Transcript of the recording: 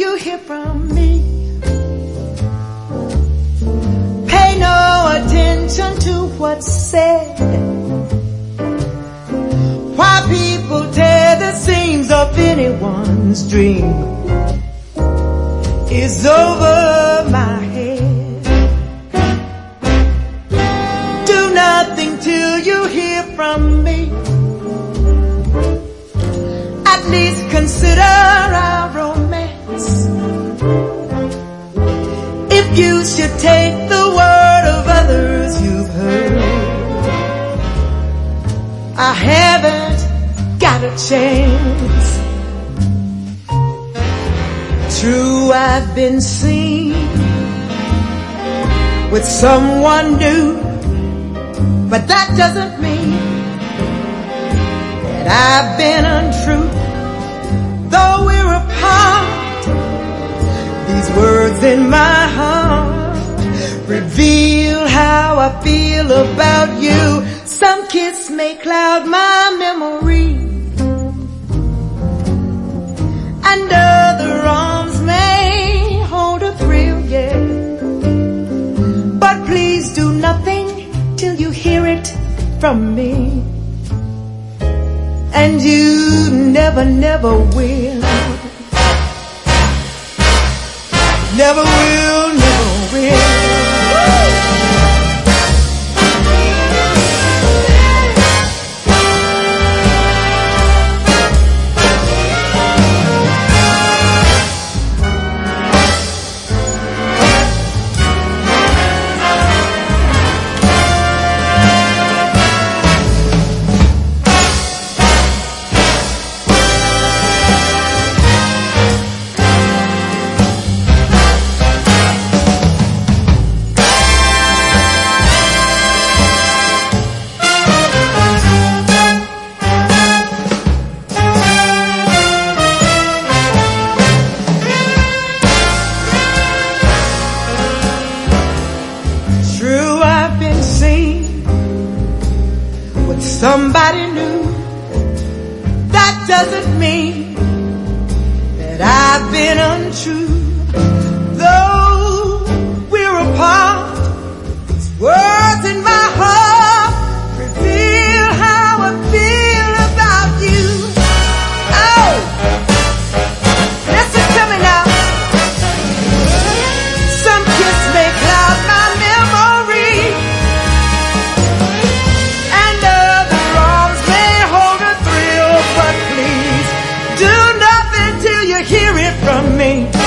you hear from me. Pay no attention to what's said. Why people tear the seams of anyone's dream is over my head. Do nothing till you hear from me. At least consider our romance. If you should take the word of others you've heard, I haven't got a chance. True, I've been seen with someone new, but that doesn't mean that I've been untrue. Though we're apart, these words in my heart reveal how I feel about you. Some kiss may cloud my memory, and other arms may hold a thrill, yeah. But please do nothing till you hear it from me. And you never, never will. Never will, never will. Somebody new, that doesn't mean that I've been untrue. Though we're apart, these words in my heart reveal how I feel about you. Oh, listen to me now. Some kiss may cloud my memory, and other arms may hold a thrill, but please do nothing till you hear it from me.